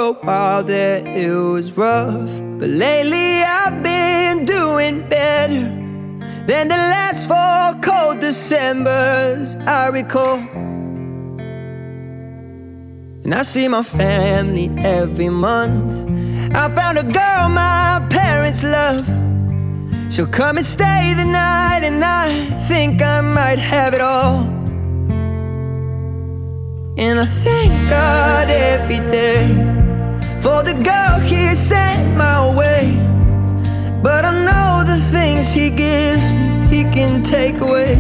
a while there it was rough, but lately I've been doing better than the last 4 cold Decembers I recall. And I see my family every month. I found a girl my parents love. She'll come and stay the night, and I think I might have it all. And I thank God every day for the girl He sent my way. But I know the things He gives me, He can take away.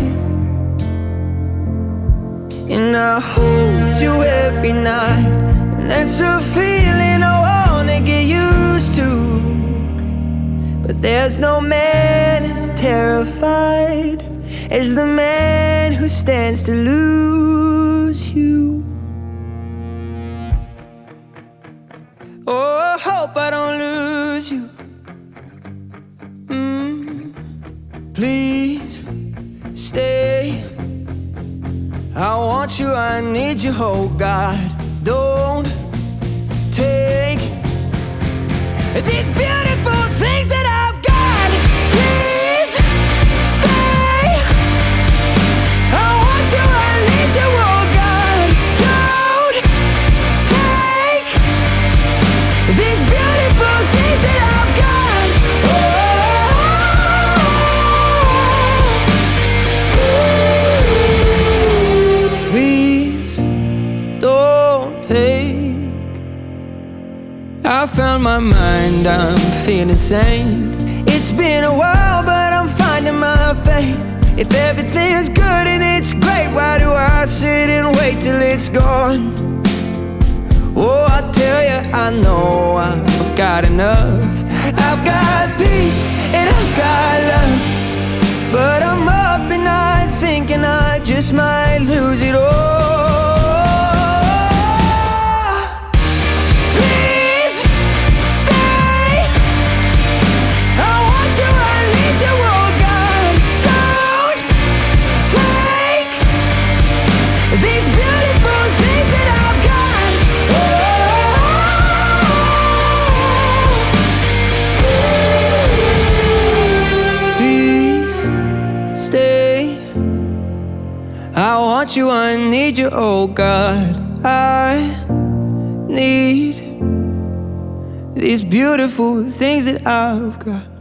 And I hold you every night, and that's a feeling I wanna get used to. But there's no man as terrified as the man who stands to lose you. Oh, I hope I don't lose you. Please stay. I want you, I need you, oh God. Don't take these beautiful things that I've got. Please stay. I want you, I need you, oh God. Don't take these beautiful things that I've got. Please don't take. I found my mind, I'm feeling sane. It's been a while, but I'm finding my faith. If everything's good and it's great, why do I sit and wait till it's gone? Oh, I tell you, I know I've got enough. I've got peace and I've got love, but I'm up at night thinking I just might lose it all. These beautiful things that I've got. Please stay. I want you, I need you, oh God. I need these beautiful things that I've got.